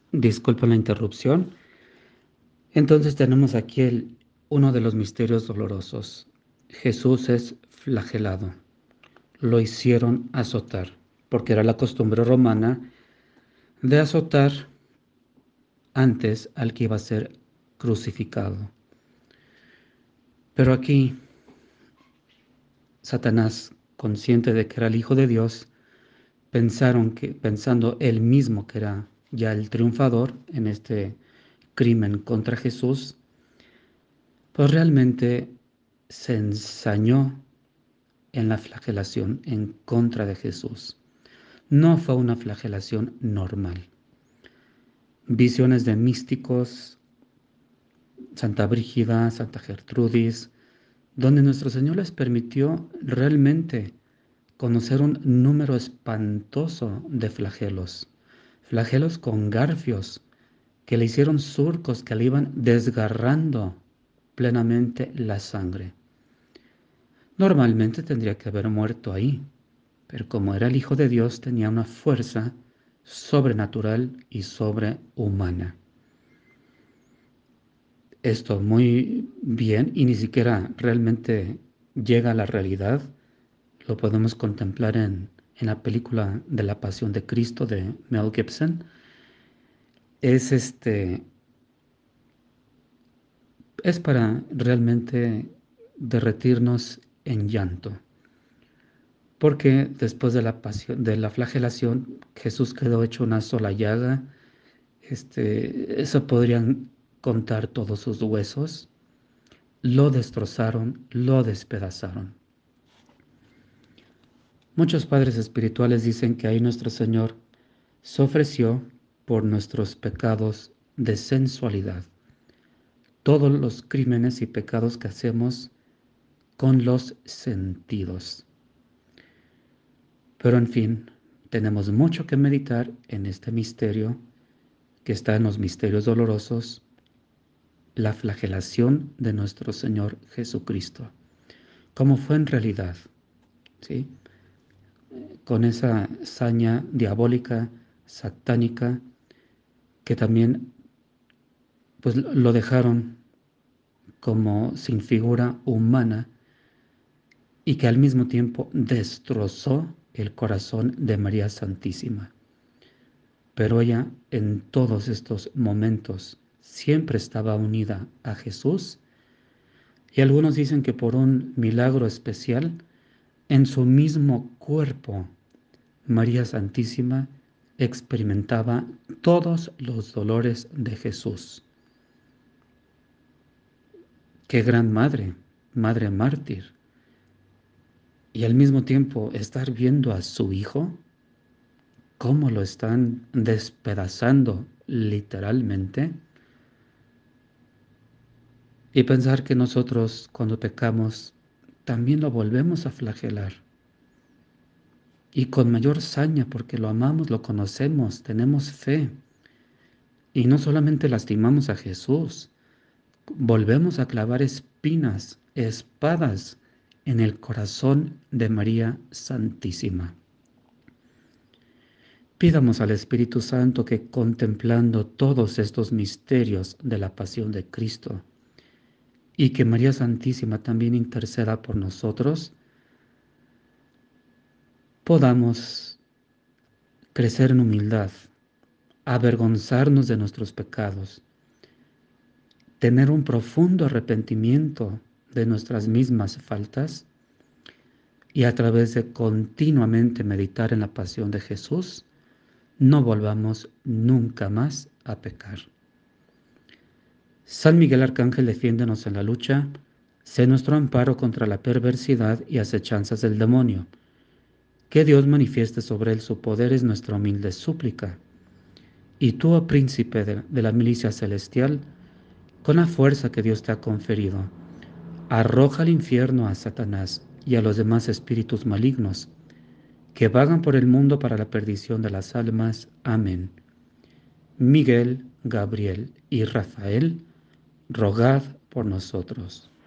Disculpa la interrupción. Entonces tenemos aquí uno de los misterios dolorosos. Jesús es flagelado. Lo hicieron azotar, porque era la costumbre romana de azotar antes al que iba a ser crucificado. Pero aquí Satanás, consciente de que era el Hijo de Dios, pensando él mismo que era ya el triunfador en este crimen contra Jesús, pues realmente se ensañó en la flagelación en contra de Jesús. No fue una flagelación normal. Visiones de místicos, Santa Brígida, Santa Gertrudis, donde nuestro Señor les permitió realmente conocer un número espantoso de flagelos, flagelos con garfios que le hicieron surcos que le iban desgarrando plenamente la sangre. Normalmente tendría que haber muerto ahí, pero como era el Hijo de Dios tenía una fuerza sobrenatural y sobrehumana. Esto muy bien y ni siquiera realmente llega a la realidad. Lo podemos contemplar en la película de la Pasión de Cristo de Mel Gibson. Es para realmente derretirnos en llanto. Porque después de la pasión, de la flagelación, Jesús quedó hecho una sola llaga. Eso podrían contar todos sus huesos. Lo destrozaron, lo despedazaron. Muchos padres espirituales dicen que ahí nuestro Señor se ofreció por nuestros pecados de sensualidad. Todos los crímenes y pecados que hacemos con los sentidos. Pero en fin, tenemos mucho que meditar en este misterio que está en los misterios dolorosos, la flagelación de nuestro Señor Jesucristo. ¿Cómo fue en realidad? ¿Sí? Con esa saña diabólica, satánica, que también pues, lo dejaron como sin figura humana y que al mismo tiempo destrozó el corazón de María Santísima. Pero ella en todos estos momentos siempre estaba unida a Jesús y algunos dicen que por un milagro especial en su mismo cuerpo María Santísima experimentaba todos los dolores de Jesús. Qué gran madre, madre mártir. Y al mismo tiempo estar viendo a su hijo, cómo lo están despedazando literalmente, y pensar que nosotros cuando pecamos también lo volvemos a flagelar. Y con mayor saña porque lo amamos, lo conocemos, tenemos fe. Y no solamente lastimamos a Jesús, volvemos a clavar espinas, espadas en el corazón de María Santísima. Pidamos al Espíritu Santo que contemplando todos estos misterios de la pasión de Cristo y que María Santísima también interceda por nosotros, podamos crecer en humildad, avergonzarnos de nuestros pecados, tener un profundo arrepentimiento de nuestras mismas faltas y a través de continuamente meditar en la pasión de Jesús, no volvamos nunca más a pecar. San Miguel Arcángel, defiéndonos en la lucha, sé nuestro amparo contra la perversidad y acechanzas del demonio. Que Dios manifieste sobre él su poder es nuestra humilde súplica. Y tú, oh príncipe de la milicia celestial, con la fuerza que Dios te ha conferido, arroja al infierno a Satanás y a los demás espíritus malignos que vagan por el mundo para la perdición de las almas. Amén. Miguel, Gabriel y Rafael, rogad por nosotros.